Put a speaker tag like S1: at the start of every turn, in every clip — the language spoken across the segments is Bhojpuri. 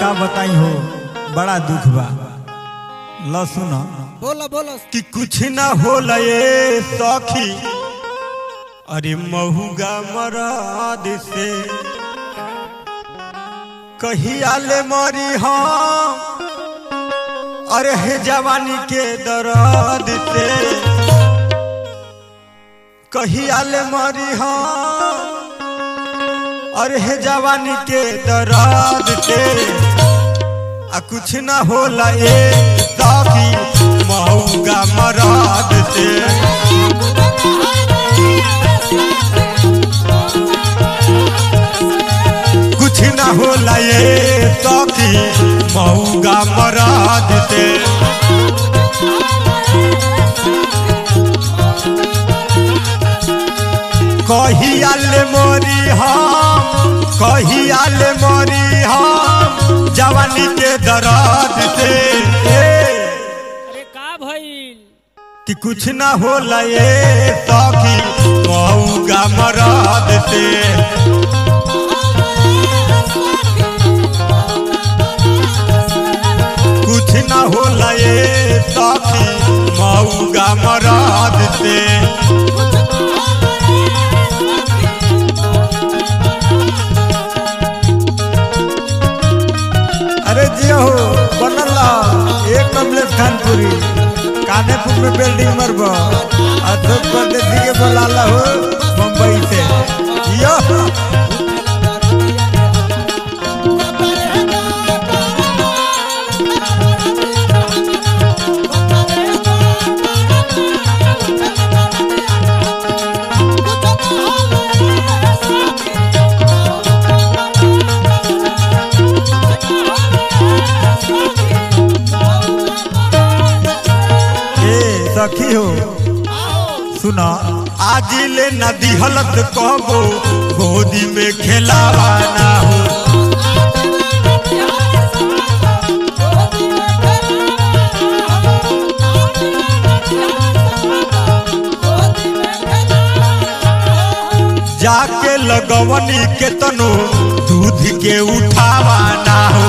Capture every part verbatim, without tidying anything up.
S1: का बताई हो बड़ा दुख बा। लो सुनो
S2: बोलो बोलो
S1: कि कुछ ना होला ये सखी, अरे महुगा मराद से कहिया ले मरी हम, अरे हे जवानी के दर्द से कहिया ले मरी हम, अरे हे जवानी के दर्द से आ कुछ ना होला ये सखी महुगा मराद से। कुछ ना होला ये सखी महुगा मराद से। कहिया ले मोरी हम, कहिया ले मोरी हम जवानी के दर्द से।
S2: अरे का भइल
S1: कि कुछ ना होला ये सखी महुगा मराद से। कुछ ना होला ये सखी महुगा मराद से। अरे जियो हो बनला एक कमलेश खानपुरी कानेपुर में बिल्डिंग मरबो अशोक परदेसी के बोलाला हो मुंबई से यो। सखी हो सुना आज ले नदी हलत कहबो गोदी में खेलावाना हो। जाके लगवनी के तनो दूध के उठावाना हो।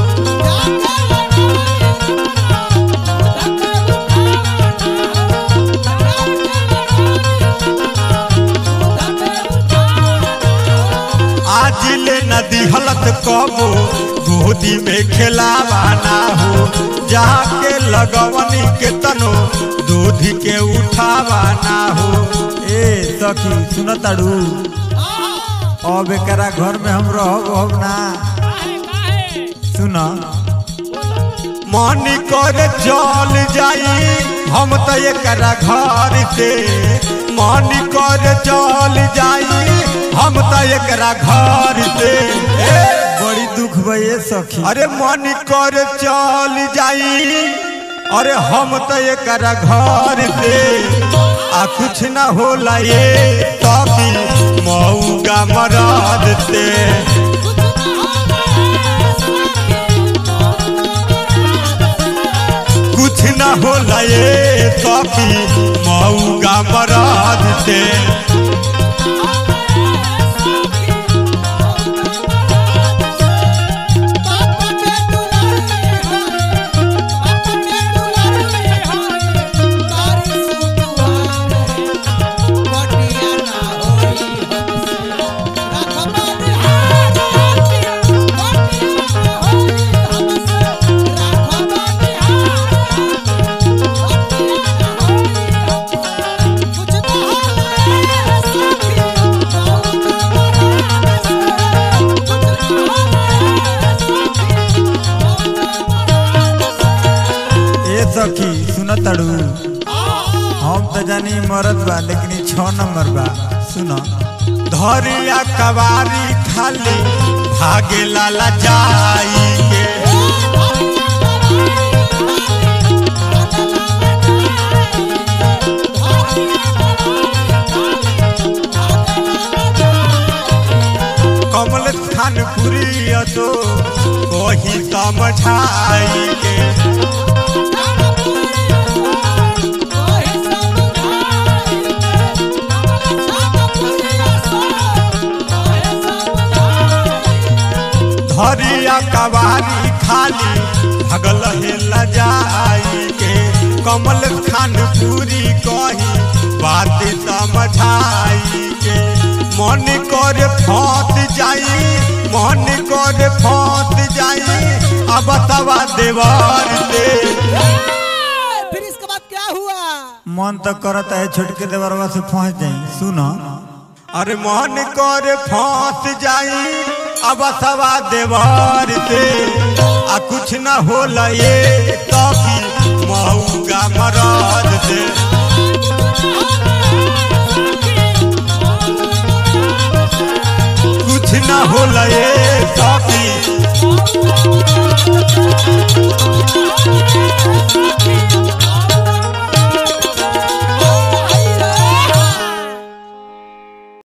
S1: नदी हलत कबो गोदी में खेलावाना हो। जाके लगवनी के तनो दूध के उठावाना हो। ए सखी सुनताड़ू अब एकरा घर में हम रहब ना सुना मन कर चल जाई हम तो एकरा घर से। मन कर चल जाई हम तो एकरा घर से। बड़ी दुख भये सखी अरे मन कर चल जाई अरे हम तो एकरा घर से। आ कुछ ना होला ये सखी महुगा मराद से। कुछ ना होला ये सखी महुगा मराद से। सखी सुनताड़ू हम तो जानी मरद बा लेकिन छह नंबर बा। सुनो धरिया कवारी खाली भागे लाला जाई के। कमलेश खानपुरी तो कोही समझाई के। धरिया कवारी खाली भगल हेला जाई के कमल खान पूरी कही बात समझाई के मन कर फंस जाई मन कर फंस जाई अब तवा देवर दे
S2: फिर इसके बाद क्या हुआ?
S3: मन तो करता है छोटके देवरवा से पहुंच जाए। सुनो
S1: अरे मन कर फंस जाई अब सवा देवर से आ कुछ न होला ये तो की मऊगा मरद से।